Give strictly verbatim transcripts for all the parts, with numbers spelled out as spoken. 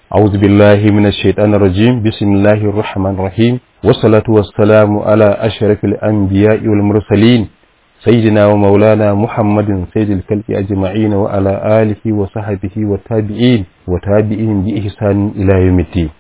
أعوذ بالله من الشيطان الرجيم. بسم الله الرحمن الرحيم، والصلاة والسلام على أشرف الأنبياء والمرسلين سيدنا ومولانا محمد سيد الخلق أجمعين وعلى آله وصحبه والتابعين وتابعين بإحسان إلى يوم الدين.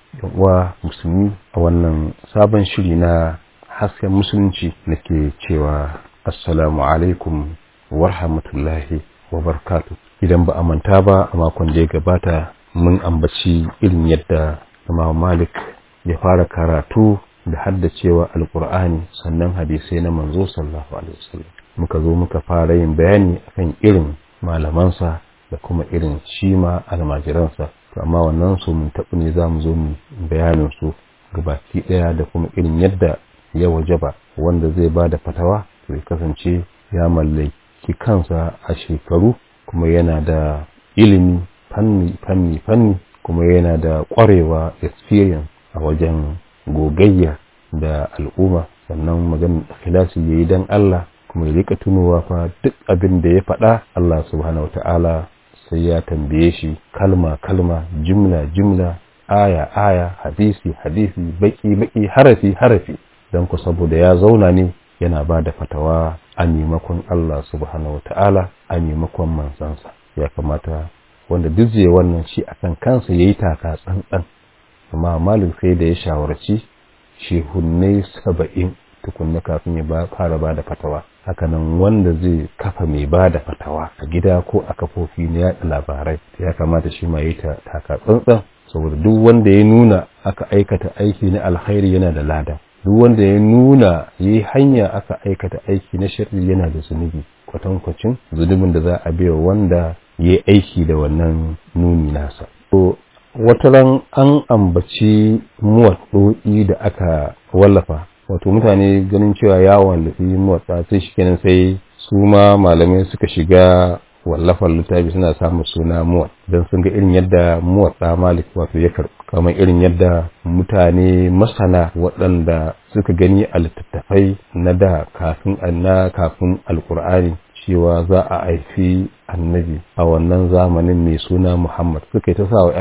ومسلمين أولا سابا شرينا حسك مسلمين نكي تشوى السلام عليكم ورحمة الله وبركاته. idan ba a manta ba a makon da ya gabata mun ambaci irin yadda Imam Malik ya fara karatu da haddacewa alkur'ani sannan hadisai na manzo sallallahu alaihi wasallam. Muka zo muka fara yin bayani akan irin malamansa da kuma irin shima almajiransa, amma wannan su mun tabu ne zamu zo mu bayanin su gabaki daya da kuma irin yadda ya wajaba wanda zai bada fatawa to ya kasance ya mallaki kansa a shekaru, kuma yana da ilimi fanni fanni fanni kuma yana da ƙwarewa experience a wajen gogayya da al'umma, sannan maganar ikhlasi yayi dan Allah, kuma ya rika tunowa fa duk abin da ya faɗa Allah subhanahu wataala sai ya tambaye shi kalma kalma, jumla jumla, aya aya, hadisi hadisi, baki baki, harafi harafi, dan ku saboda ya zauna ne yana ba da fatawa a maimakon Allah subhanahu wata'ala, a maimakon manzansa. Ya kamata wanda duk zai wannan shi akan kansa yayi taka tsantsan. Amma Malik sai da ya shawarci shehunnai saba'in tukunna kafin ya fara ba da fatawa. Hakanan wanda zai kafa mai ba da fatawa a gida ko a kafofi na yaɗa labarai, ya kamata shi ma yayi taka tsantsan, saboda duk wanda ya nuna aka aikata aiki na alkhairi yana da lada, duk wanda ya nuna yi hanya aka aikata aiki na sharri yana da zunubi kwatankwacin zunubin da za a biya wanda ya aiki da wannan nuni nasa. To wataran an ambaci muwaɗɗo'i da aka wallafa, wato mutane ganin cewa ya wallafi muwaɗɗa sai shikenan sai su ma malamai suka shiga wallafar littafi suna samun suna muwaɗ, don sun ga irin yadda muwaɗɗa Malik wato ya karɓi, kamar irin yadda mutane masana waɗanda suka gani a littattafai na da kafin na kafin alkur'ani cewa za a haifi annabi a wannan zamanin mai suna Muhammad, suka yi ta sa wa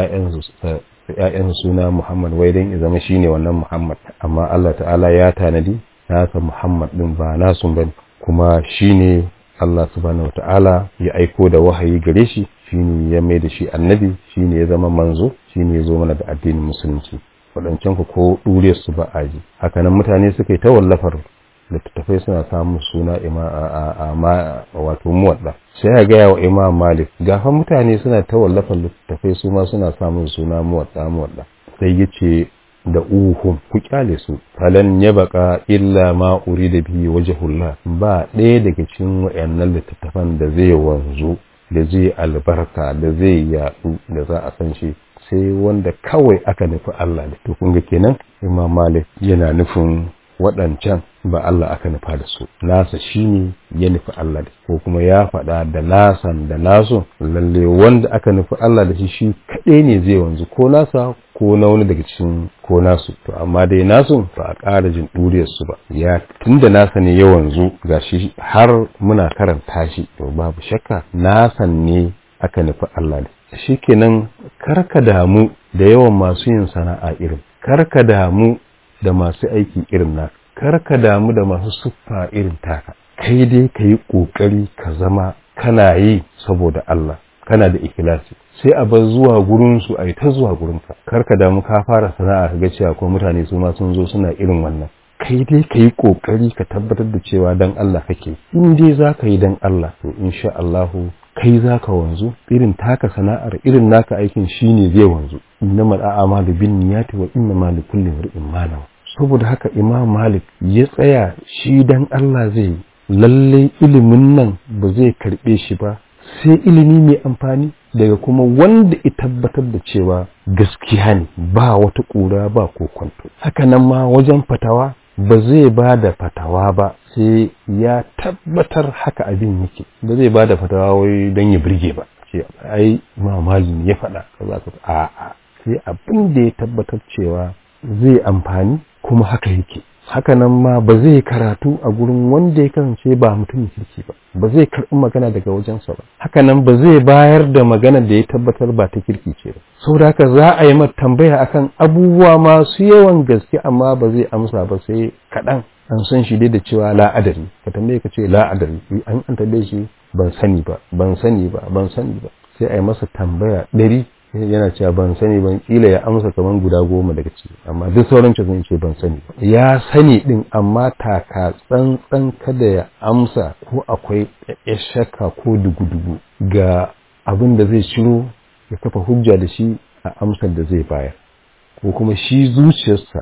‘ya'yansu suna Muhammad wai don ya zama shine wannan Muhammad, amma Allah ta'ala ya tanadi nasa Muhammad ɗin ba nasu bane, kuma shine Allah subhanahu wata'ala ya aiko da wahayi gare shi, shine ya mai da shi annabi, shine ya zama manzo, shine ya zo mana da addinin musulunci. Waɗancan ku ko ɗure su ba a ji. Hakanan mutane suka yi ta wallafar littattafai suna samun suna ima a ma wato muwadda. Sai ya gaya wa Imam Malik, gafa mutane suna ta wallafar littattafai su ma suna samun suna muwadda muwadda. Sai ya ce da uhum ku kyale su, falan ya baka illa ma urida bihi wajhullah, ba ɗaya daga cikin wayannan littattafan da zai wanzu, da zai albarka, da zai yaɗu, da za a san shi sai wanda kawai aka nufi Allah da. To kun ga kenan Imam Malik yana nufin waɗancan ba Allah aka nufa da su, nasa shine ya nufi Allah da, ko kuma ya faɗa da nasan da nasu, lalle wanda aka nufi Allah da shi shi kaɗai ne zai wanzu, ko nasa ko na wani daga cikin ko nasu. To amma dai nasu ba a ƙara jin ɗuriyar su ba, ya tunda nasa ne ya wanzu gashi har muna karanta shi, to babu shakka nasan ne aka nufi Allah da shi. Kenan karka damu da yawan masu yin sana'a irin, karka damu da masu aiki irin naka, karka damu da masu siffa irin taka, kai dai ka yi ƙoƙari ka zama kana yi saboda Allah, kana da ikhlasi, sai a bar zuwa gurinsu a yi ta zuwa gurinka. Karka damu ka fara sana'a ka ga cewa ko mutane su ma sun zo suna irin wannan, kai dai ka yi ƙoƙari ka tabbatar da cewa dan Allah kake. In dai za ka yi dan Allah to insha Allahu kai za ka wanzu, irin taka sana'ar irin naka aikin shine zai wanzu. Innamal a'malu binniyati wa innamal likulli imrin ma nawa. Saboda haka Imam Malik ya tsaya shi dan Allah zai, lalle ilimin nan ba zai karbe shi ba sai ilimi mai amfani daga kuma wanda ya tabbatar da cewa gaskiya ne, ba wata ƙura ba ko kwanto. Haka nan ma wajen fatawa ba zai ba da fatawa ba sai ya tabbatar haka abin yake, ba zai ba da fatawa wai don ya birge ba, ce ai Imam Malik ya faɗa kaza ka a'a, sai abin da ya tabbatar cewa zai amfani kuma haka yake. hakanan ma ba zai karatu a gurin wanda ya kasance ba mutum kirki ba ba zai karɓi magana daga wajensa ba hakanan ba zai bayar da magana da ya tabbatar ba ta kirki ce ba saboda haka za a yi mata tambaya akan abubuwa masu yawan gaske amma ba zai amsa ba sai kaɗan an san shi dai da cewa la'adari ka tambaye ka ce la'adari an an tambaye shi ban sani ba ban sani ba ban sani ba sai a yi masa tambaya ɗari yana cewa ban sani ban kila ya amsa kaman guda goma daga ciki amma duk sauran cikin ce ban sani ba ya sani din amma taka tsantsan kada ya amsa ko akwai shakka ko dugu-dugu ga abin da zai ciro ya kafa hujja da shi a amsar da zai bayar ko kuma shi zuciyarsa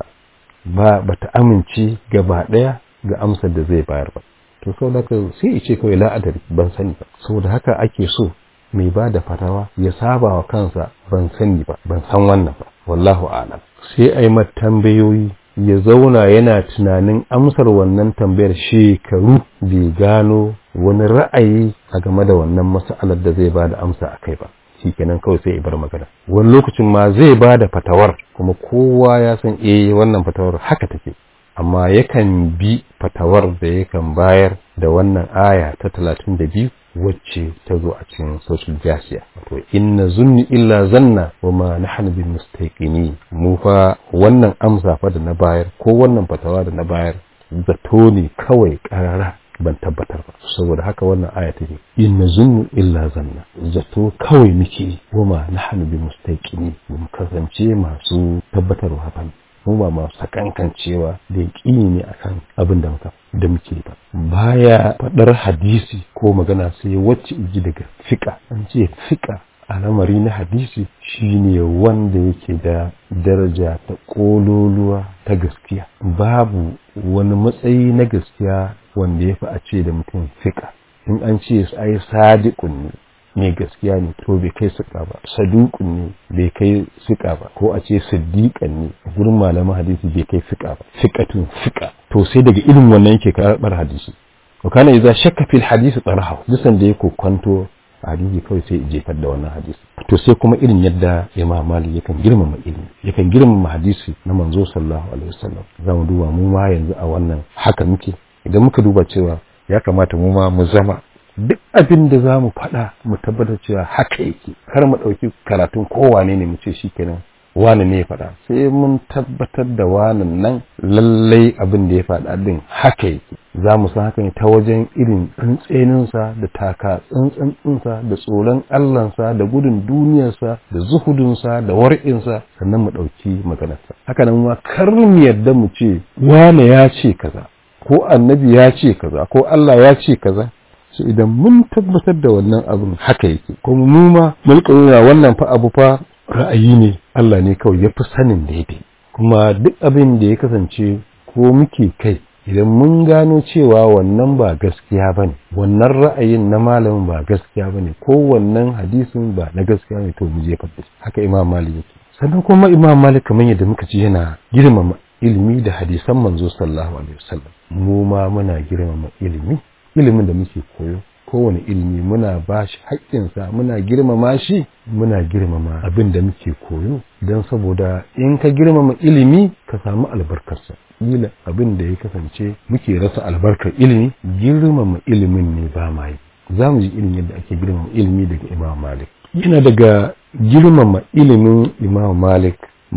ba bata amince gaba daya ga amsar da zai bayar ba to saboda haka sai ya ce kawai la'adari ban sani ba saboda haka ake so mai ba da fatawa ya saba wa kansa ban sani ba ban san wannan ba wallahu a'lam sai ai mata tambayoyi ya zauna yana tunanin amsar wannan tambayar shekaru bai gano wani ra'ayi a game da wannan mas'alar da zai ba da amsa akai ba shikenan kawai sai ya bar magana wani lokacin ma zai ba da fatawar kuma kowa ya san eh wannan fatawar haka take amma yakan bi fatawar da yakan bayar da wannan aya ta talatin da biyu wacce ta zo a cikin social jasiya wato inna zunni illa zanna wa ma nahnu bil mustaqini mu fa wannan amsa fa da na bayar ko wannan fatawa da na bayar zato ne kawai karara ban tabbatar ba saboda haka wannan aya take inna zunnu illa zanna zato kawai muke wa ma nahnu bil mustaqini mu kasance masu tabbatarwa ba mu ba masu sakankancewa da yaƙini ne akan abin da muka da muke ba baya faɗar hadisi ko magana sai wacce ji daga fiƙa an ce fiƙa a lamari na hadisi shine wanda yake da daraja ta ƙololuwa ta gaskiya babu wani matsayi na gaskiya wanda ya fi a ce da mutum fiƙa in an ce ai sadiqun ne mai gaskiya ne to bai kai suka ba saduqun ne bai kai suka ba ko a ce siddiqan ne gurin malaman hadisi bai kai suka ba fiqatun fiqa to sai daga irin wannan yake karbar hadisi to kana idza shakka fil hadisi tarahu dusan da yake kwanto hadisi kawai sai jefar da wannan hadisi to sai kuma irin yadda Imam Malik yakan girmama ilimi yakan girmama hadisi na manzo sallallahu alaihi wasallam zamu duba mu ma yanzu a wannan haka muke idan muka duba cewa ya kamata mu ma mu zama duk abin da za mu faɗa mu tabbatar cewa haka yake kar mu ɗauki karatun kowane ne mu ce shi kenan wani ne ya faɗa sai mun tabbatar da wanan nan lallai abin da ya faɗa din haka yake za mu san haka ne ta wajen irin tsantseninsa da taka tsantsansa da tsoron Allahnsa da gudun duniyarsa da zuhudunsa da war'insa sannan mu ɗauki maganarsa haka nan ma kar mu yadda mu ce wane ya ce kaza ko annabi ya ce kaza ko Allah ya ce kaza sai idan mun tabbatar da wannan abin haka yake kuma mu ma mulka wannan fa abu fa ra'ayi ne Allah ne kawai ya fi sanin daidai kuma duk abin da ya kasance ko muke kai idan mun gano cewa wannan ba gaskiya bane wannan ra'ayin na malamin ba gaskiya bane ko wannan hadisin ba na gaskiya ne to mu je fadda haka Imam Malik yake sannan kuma Imam Malik kamar yadda muka ji yana girmama ilimi da hadisan manzo sallallahu alaihi wasallam mu ma muna girmama ilimi ilimin da muke koyo kowane ilimi muna ba shi haƙƙinsa muna girmama shi muna girmama abin da muke koyo don saboda in ka girmama ilimi ka samu albarkarsa ila abin da ya kasance muke rasa albarkar ilimi girmama ilimin ne ba ma yi za mu ji irin yadda ake girmama ilimi daga Imam Malik yana daga girmama ilimin Imam Malik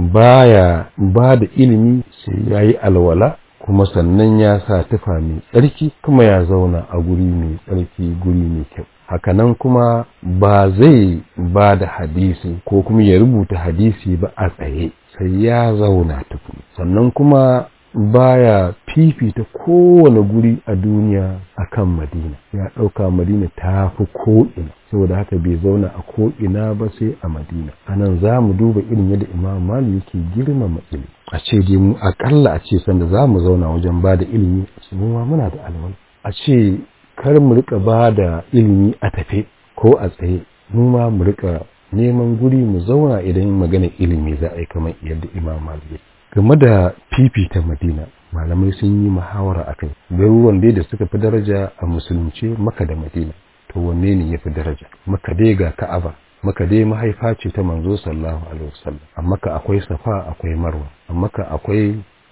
baya ba da ilimi sai yayi alwala kuma sannan ya sa tufa mai tsarki kuma ya zauna a guri mai tsarki guri mai kyau hakanan kuma ba zai ba da hadisi ko kuma ya rubuta hadisi ba a tsaye sai ya zauna tukun sannan kuma baya fifita kowane guri a duniya akan Madina ya ɗauka Madina ta fi ko'ina saboda haka bai zauna a ko'ina ba sai a Madina anan za mu duba irin yadda Imam Malik yake girmama ilimi a ce dai mu akalla a ce sanda za mu zauna wajen ba da ilimi mu ma muna da alwala a ce kar mu rika ba da ilimi a tafe ko a tsaye mu ma mu rika neman guri mu zauna idan magana ilimi za a yi kamar yadda Imam Malik game da fifita Madina malamai sun yi muhawara akai garuruwan dai da suka fi daraja a musulunci Makka da Madina to wanne ne yafi daraja Makka dai ga Ka'aba Makka dai mahaifa ce ta manzo sallallahu alaihi wasallam amma ka akwai Safa akwai Marwa amma ka akwai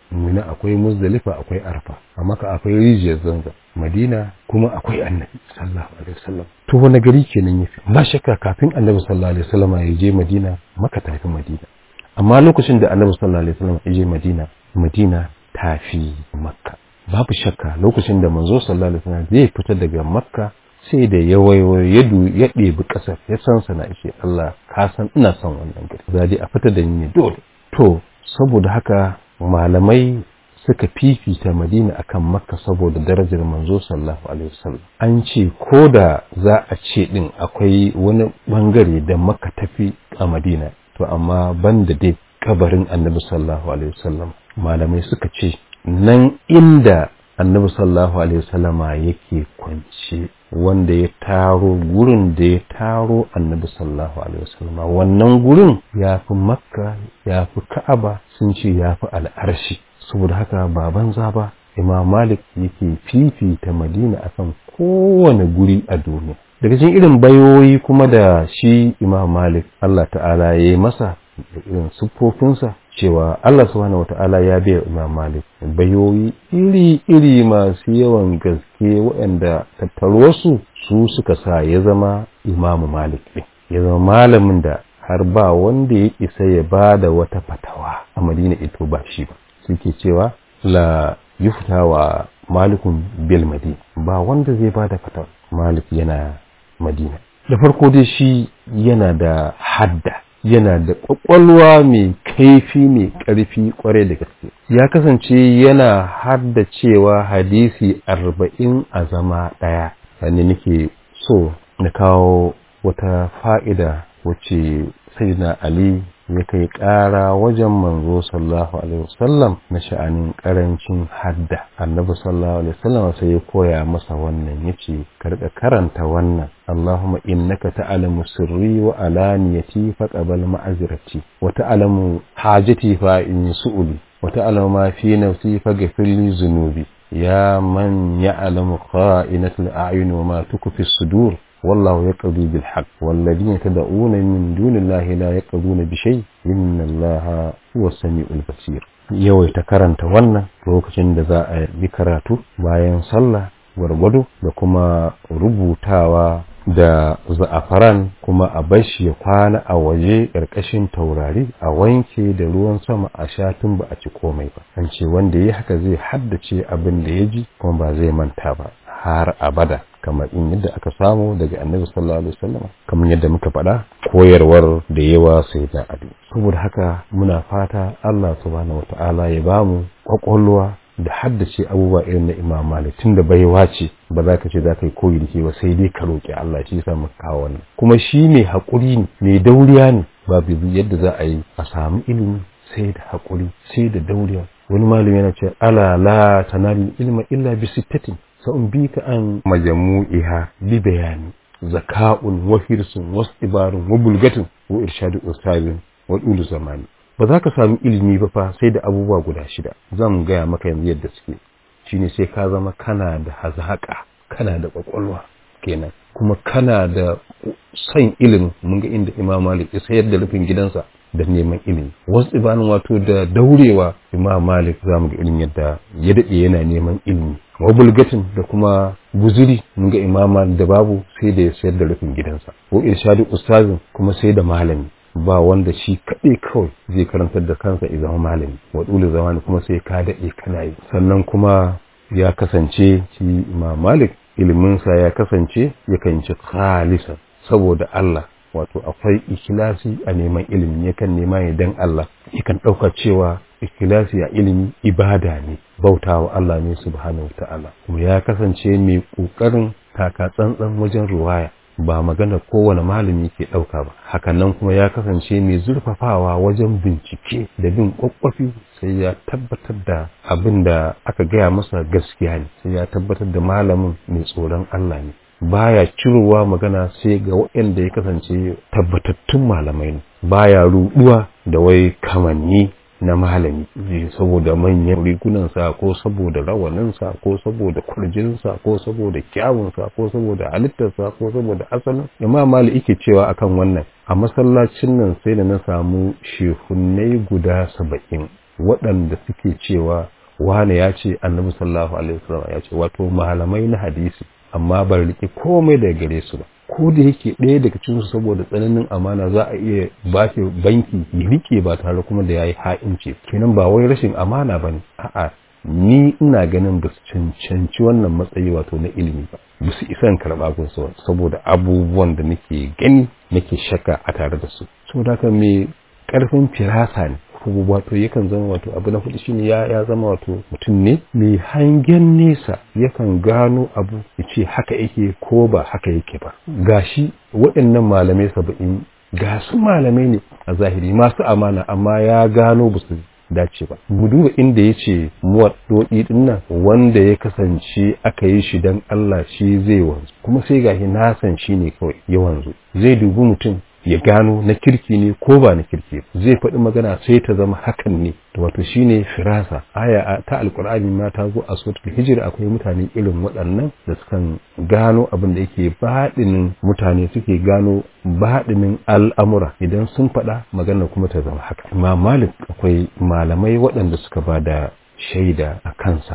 Mina akwai Muzdalifa akwai Arfa, a Makka akwai rijiyar Zanzam, Madina kuma akwai Annabi sallallahu alaihi wasallam. To wani gari kenan yafi? Ba shakka kafin Annabi sallallahu alaihi wasallam ya je Madina, Makka ta fi Madina. Amma lokacin da Annabi sallallahu alaihi wasallam ya je Madina, Madina ta fi Makka. Babu shakka lokacin da manzo sallallahu alaihi wasallam zai fita daga Makka sai da ya waiwayo ya du ya ɗebi ƙasar ya san sana ishe Allah ka san ina son wannan gari. Zadi a fita da ni dole. To saboda haka malamai suka fifita Madina akan Makka saboda darajar manzo sallallahu alaihi wasallam. An ce ko da za a ce din akwai wani bangare da Makka tafi a Madina, to amma banda dai kabarin Annabi sallallahu alaihi wasallam, malamai suka ce nan inda Annabi sallallahu alaihi wasallama yake kwance, wanda ya taro gurin da ya taro Annabi sallallahu alaihi wasallama, wannan gurin ya fi Makka ya fi Ka'aba, sun ce ya fi al'arshi. Saboda haka baban zaba Imam Malik yake fifita Madina akan kowane guri a duniya. Daga cikin irin bayoyi kuma da shi Imam Malik Allah ta'ala ya yi masa da irin siffofinsa, cewa Allah subhanahu wata'ala ya biya Imam Malik bayoyi iri-iri masu yawan gaske waɗanda tattaruwarsu su suka sa ya zama Imam Malik ɗin, ya zama malamin da har ba wanda ya isa ya ba da wata fatawa a Madina ito ba shi ba. Suke cewa la yufta wa malikun bil Madina, ba wanda zai ba da fatawa, Malik yana Madina. Da farko dai shi yana da hadda, yana da ƙwaƙwalwa mai kaifi mai ƙarfi ƙwarai da gaske. Ya kasance yana haddacewa hadisi arba'in a zama ɗaya. Sannan nake so na kawo wata fa'ida wacce Sayyidina Ali ya kai ƙara wajen manzo sallallahu alaihi wasallam na sha'anin ƙarancin hadda. Annabi sallallahu alaihi wasallam sai ya koya masa wannan, yace ka riƙa karanta wannan: Allahumma innaka ta'lamu sirri wa alaniyati faqbal ma'azirati wa ta'lamu hajati fa in su'uli wa ta'lamu ma fi nafsi faghfir li dhunubi ya man ya'lamu kha'inatul a'yun wa ma tukfi as-sudur والله يقضي بالحق والذين تدعون من دون الله لا يقضون بشيء إن الله هو السميع البصير. yawaita karanta wannan lokacin da za a yi karatu bayan sallah gwargwado, da kuma rubutawa da za'afaran, kuma a bashi ya kwana a waje ƙarƙashin taurari, a wanke da ruwan sama a sha tun ba a ci komai ba. An ce wanda ya haka zai haddace abin da ya ji kuma ba zai manta ba har abada, kamar in yadda aka samu daga Annabi sallallahu alaihi wasallam, kamar yadda muka faɗa koyarwar da yawa sai da ado. Saboda haka muna fata Allah subhanahu wataala ya bamu kwakwalwa da haddace abubuwa irin na Imam Malik, tunda baiwa ce ba za ka ce za ka yi koyi da ke ba, sai dai ka roƙi Allah, shi yasa muka kawo wannan. Kuma shi mai haƙuri ne, mai dauriya ne, babu yadda za a yi a samu ilimi sai da haƙuri, sai da dauriya. Wani malami yana ce ala la tanalu ilma illa bi sittatin sa'unbika an majamu'iha bi bayani zaka'un wa hirsun wa istibarun wa bulgatun wa irshadu ustazin wa dulu zamani. Ba za ka samu ilimi ba fa sai da abubuwa guda shida. Zan gaya maka yanzu yadda suke. Shine sai ka zama kana da hazaka, kana da kwakwalwa kenan, kuma kana da san ilimi. Mun ga inda Imam Malik ya sayar da rufin gidansa da neman ilimi. Wasu ibanin wato da daurewa Imam Malik za mu ga irin yadda ya daɗe yana neman ilimi. Wa bulgatin da kuma guzuri, mun ga Imam da babu sai da ya sayar da rufin gidansa. Wa irshadu ustazin, kuma sai da malami, ba wanda shi kaɗai kawai zai karantar da kansa ya zama malami. Wa dole zamani, kuma sai ka daɗe kana yi. Sannan kuma ya kasance shi Imam Malik iliminsa ya kasance yakan ci khalisan saboda Allah, wato akwai ikhlasi a neman ilimi, yakan nema ne dan Allah, yakan ɗauka cewa ikhlasi a ilimi ibada ne, bautawa Allah ne subhanahu ta'ala. Kuma ya kasance mai ƙoƙarin taka tsantsan wajen ruwaya, ba magana kowane malami ke ɗauka ba. Hakanan kuma ya kasance mai zurfafawa wajen bincike da bin ƙwaƙwafi, sai ya tabbatar da abin da aka gaya masa gaskiya ne, sai ya tabbatar da malamin mai tsoron Allah ne. Baya cirowa magana sai ga waɗanda ya kasance tabbatattun malamai ne, baya ruɗuwa da wai kamanni na malami saboda manyan rigunansa ko saboda rawaninsa ko saboda kurjinsa ko saboda kyawunsa ko saboda halittarsa ko saboda asalin. Imam Malik yake cewa akan wannan, a masallacin nan sai da na samu shehunnai guda saba'in waɗanda suke cewa wane ya ce annabi sallallahu alaihi wasallam ya ce, wato malamai na hadisi, amma ban rike komai daga gare su ba. Ko da yake ɗaya daga cikin su saboda tsananin amana za a iya ba shi banki ya rike ba tare kuma da yayi ha'inci. Kenan ba wai rashin amana bane, a'a ni ina ganin ba su cancanci wannan matsayi wato na ilimi ba, ba su isan karɓa gunsu saboda abubuwan da nake gani nake shakka a tare da su. Saboda haka mai ƙarfin firasa ne, wato yakan zama wato abu na hudu shine ya ya zama wato mutum ne mai hangen nesa, yakan gano abu ya ce haka yake ko ba haka yake ba. Gashi waɗannan malamai saba'in ga su malamai ne a zahiri masu amana, amma ya gano ba su dace ba. Mu duba inda ya ce muwaddodi din nan wanda ya kasance aka yi shi dan Allah shi zai wanzu, kuma sai gashi na san shi ne kawai ya wanzu. Zai dubi mutum ya gano na kirki ne ko ba na kirki, zai faɗi magana sai ta zama hakan ne, wato shine firasa. Aya ta alkur'ani ma ta zo a suratul hijr, akwai mutane irin waɗannan da sukan gano abin da yake baɗinin mutane, suke gano baɗinin al'amura, idan sun faɗa magana kuma ta zama haka. Imam Malik akwai malamai waɗanda suka ba da shaida a kansa.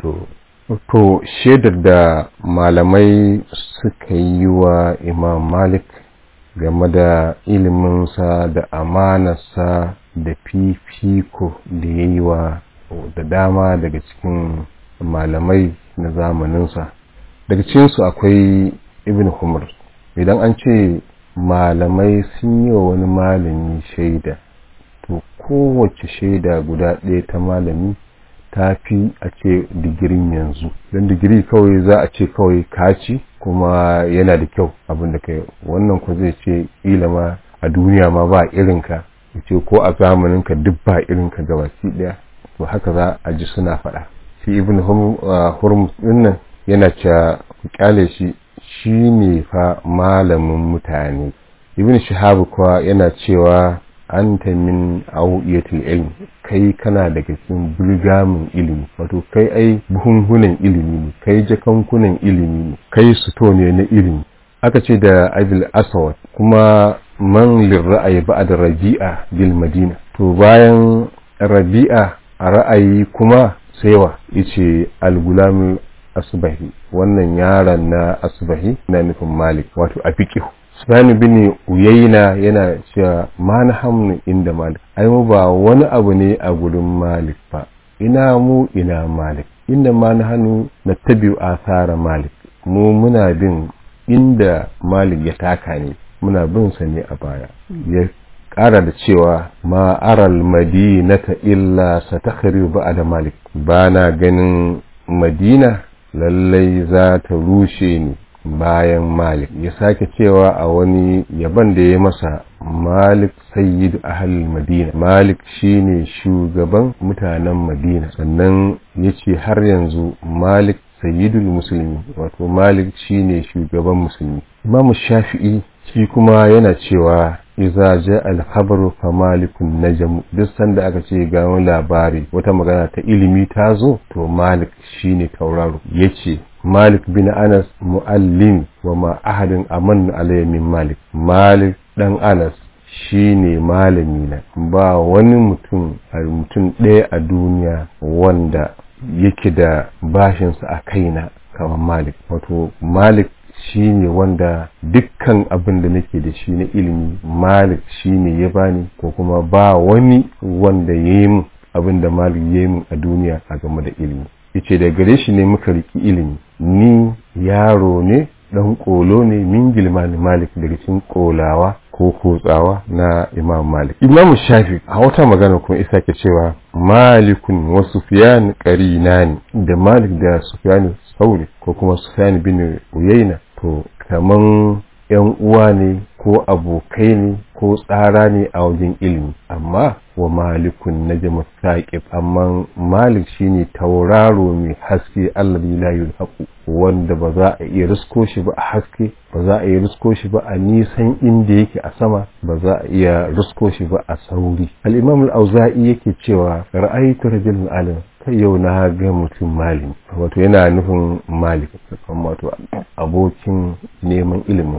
To shaidar da malamai suka yi wa Imam Malik game da iliminsa da amanarsa da fifiko da ya yi wa da dama daga cikin malamai na zamaninsa. Daga cikinsu akwai Ibn Umar. Idan an ce malamai sun yi wa wani malami shaida, to kowace shaida guda ɗaya ta malami ta fi a ce digirin yanzu. Don digiri kawai za a ce kawai kaci kuma yana da kyau abin da kai, wannan ko zai ce kila ma a duniya ma ba irinka, ya ce ko a zamaninka duk ba irinka gabaki daya. To haka za a ji suna faɗa. Shi Ibn Hurmuz din nan yana cewa kyale shi, shi ne fa malamin mutane. Ibn Shihab kuwa yana cewa anta min awiyatul ilm, kai kana daga cikin bulgamin ilimi, wato kai ai buhunhunan ilimi ne, kai jakankunan ilimi ne, kai suto ne na ilimi. Aka ce da Abil Aswad kuma man lirra'ayi ba'd Rabi'a bil Madina, to bayan Rabi'a a ra'ayi kuma saiwa yace al-Gulam Asbahi, wannan yaron na Asbahi na nufin Malik, wato a fiqh. Sufyan bin Uyayna yana cewa ma na hamnu inda Malik, ai mu ba wani abu ne a gurin Malik ba, ina mu ina Malik, inda ma na hannu na tabi'u asara Malik, mu muna bin inda Malik ya taka ne, muna bin sa ne a baya. Ya ƙara da cewa ma aral madinata illa satakhribu ba'da Malik, bana ganin Madina lallai za ta rushe ni bayan Malik. Ya sake cewa a wani yaban da ya masa, Malik sayyidu ahlul Madina, Malik shine shugaban mutanen Madina. Sannan yace har yanzu Malik sayyidul musulmi, wato Malik shine shugaban musulmi. Imam Shafi'i shi kuma yana cewa iza ja al-khabaru fa malikun najm, duk sanda aka ce ga wani labari wata magana ta ilimi ta zo, to Malik shine tauraro. Yace Malik bin Anas muallim wa ma ahadin aman alayhi min Malik, Malik dan Anas shine malami na, ba wani mutum a mutum ɗaya a duniya wanda yake da bashinsa a kaina kamar Malik. Wato Malik shine wanda dukkan abin da nake da shi na ilimi Malik shine ya bani, ko kuma ba wani wanda yayi min abin da Malik yayi min a duniya a game da ilimi. Yace da gare shi ne muka riki ilimi, ni yaro ne dan kolo ne min gilman Malik, daga cikin kolawa ko kotsawa na Imam Malik. Imam Shafi a wata magana kuma isa ke cewa Malikun wa Sufyan qarinani, da Malik da Sufyan Sauri ko kuma Sufyan bin Uyayna to kaman yan uwa ne ko abokai ne ko tsara ne a wajen ilimi. Amma wa Malikun najmu saqib, amma Malik shine tauraro mai haske alladhi la yulhaqu, wanda ba za a iya risko shi ba a haske, ba za a iya risko shi ba a nisan inda yake a sama, ba za a iya risko shi ba a sauri. Al-Imam al-Auza'i yake cewa ra'aytu rajulan alim, kai yau na ga mutum malami, wato yana nufin Malik, wato abokin neman ilimin sa.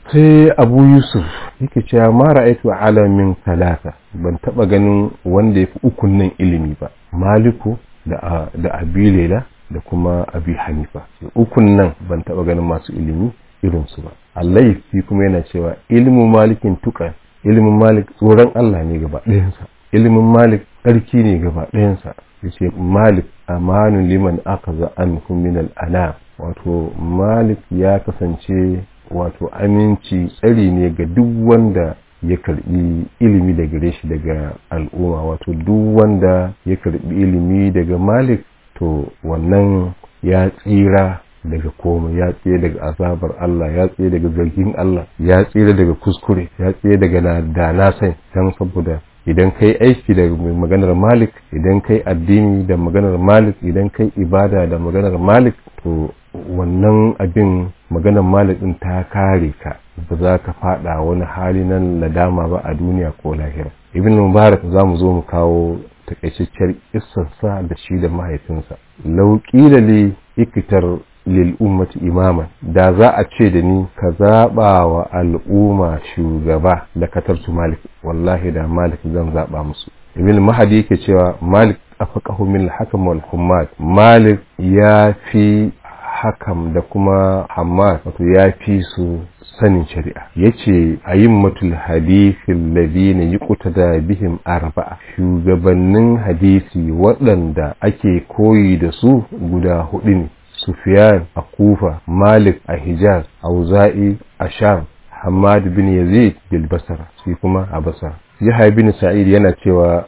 sai abu yusuf yake cewa ma ra'aytu alamin talata, ban taba ganin wanda yafi ukun nan ilimi ba, maliku da da abilela da kuma abi hanifa. Ukun nan ban taba ganin masu ilimi irin su ba. Allah shi kuma yana cewa ilmu malikin tuka, ilimin malik tsoron Allah ne gaba ɗayansa, ilimin malik tsarki ne gaba ɗayansa. yace malik amanun liman akaza ankum min al-ana, wato malik ya kasance wato aminci tsari ne ga duk wanda ya karbi ilimi daga gare shi daga al'umma. Wato duk wanda ya karbi ilimi daga malik to wannan ya tsira daga komai, ya tsira daga azabar Allah, ya tsira daga zargin Allah, ya tsira daga kuskure, ya tsira daga da na sai. Dan saboda idan kai aiki da maganar malik, idan kai addini da maganar malik, idan kai ibada da maganar malik, to wannan abin maganar malik din ta kare ka, ba za ka fada wani hali nan ladama ba a duniya ko lahira. Ibn Mubarak za mu zo mu kawo takaitacciyar kissarsa da shi da mahaifinsa. Law qila li ikitar lil ummati imaman, da za a ce da ni ka zaba wa al'umma shugaba da katartu malik, wallahi da malik zan zaba musu. Ibn Mahdi yake cewa malik afaqahu min al-hakam wal hummad, malik ya fi hakam da kuma hammad, wato ya fi su sanin shari'a. Yace ayimmatul hadithil ladina yuqtada bihim arba'a, shugabannin hadisi waɗanda ake koyi da su guda hudu ne: Sufyan a Kufa, Malik a Hijaz, Auza'i a Sham, Hamad bin Yazid bil Basra, shi kuma a Basra. Yahya bin Sa'id yana cewa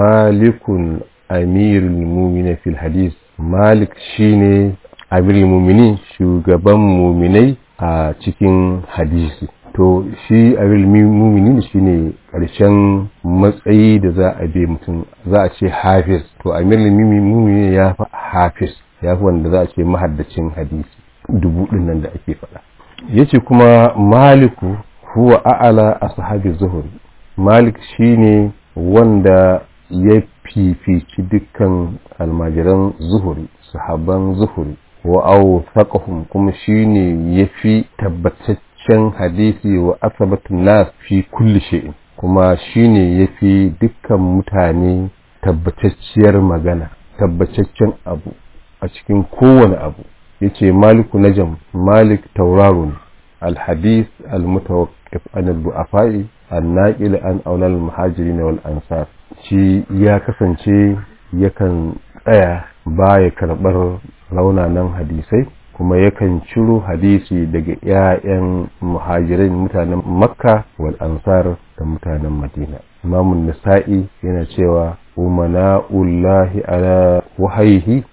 Malikun amirul mu'minin fil hadith, Malik shine amirul mu'minin, shugaban mu'minai a cikin hadisi. To shi amirul mu'minin shine karshen matsayi da za a bi mutum, za a ce hafiz. To amirul mu'minin ya fa hafiz, ya fi wanda za a ce mahaddacin hadisi dubu ɗin nan da ake faɗa. Yace kuma maliku huwa a'ala ashabi zuhuri, malik shine wanda ya fifici dukkan almajiran zuhuri, sahaban zuhuri. Wa awthaqahum, kuma shine yafi tabbataccen hadisi wa asabatun nas fi kulli shay'in, kuma shine yafi dukkan mutane tabbatacciyar magana, tabbataccen abu a cikin kowane abu. Yace maliku najam, malik tauraro ne, alhadith almutawaqqif an al-du'afa'i an-naqil an awlal al-muhajirin wal ansar. Shi ya kasance yakan tsaya baya karbar raunanan hadisai, kuma yakan ciro hadisi daga ƴaƴan muhajirin, mutanen makka wal ansar da mutanen madina. Imamun Nasa'i yana cewa umana'ullahi ala wahayihi,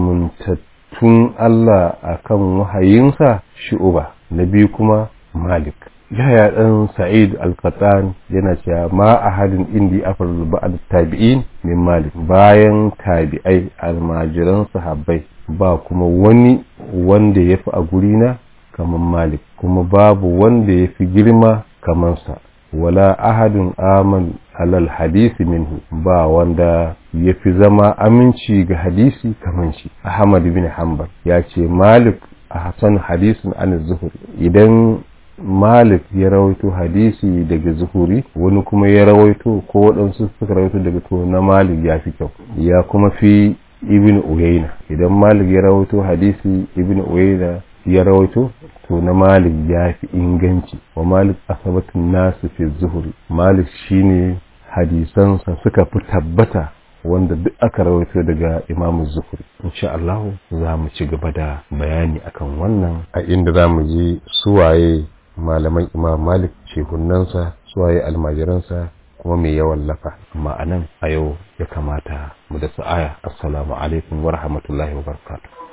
amintattun Allah akan wahayinsa Shu'ba, na biyu kuma Malik. Yahya dan Sa'id al-Qattan yana cewa ma ahadin indi afar ba'd tabi'in min Malik, bayan tabi'ai almajiran sahabbai ba kuma wani wanda yafi a gurina kaman Malik, kuma babu wanda yafi girma kaman sa. Wala ahadun aman alal hadisi minhu, ba wanda ya fi zama aminci ga hadisi kaman shi. Ahmad bin Hanbal ya ce Malik a hasan hadisin an zuhuri, idan Malik ya rawaito hadisi daga zuhuri, wani kuma ya rawaito ko waɗansu suka rawaito daga to na Malik ya fi kyau, ya kuma fi Ibn Uyayna. Idan Malik ya rawaito hadisi Ibn Uyayna ya rawaito to na Malik ya fi inganci. Wa Malik asabatun nasu fi zuhuri, Malik shine hadisansa suka fi tabbata wanda duk aka rawaito daga Imam Zuhri. Insha Allah za mu ci gaba da bayani akan wannan, a inda za mu ji suwaye malaman Imam Malik, shehunansa, suwaye almajiransa, kuma mai yawan lafa. Amma anan a yau ya kamata mu da aya. Assalamu alaikum wa rahmatullahi wa barakatuh.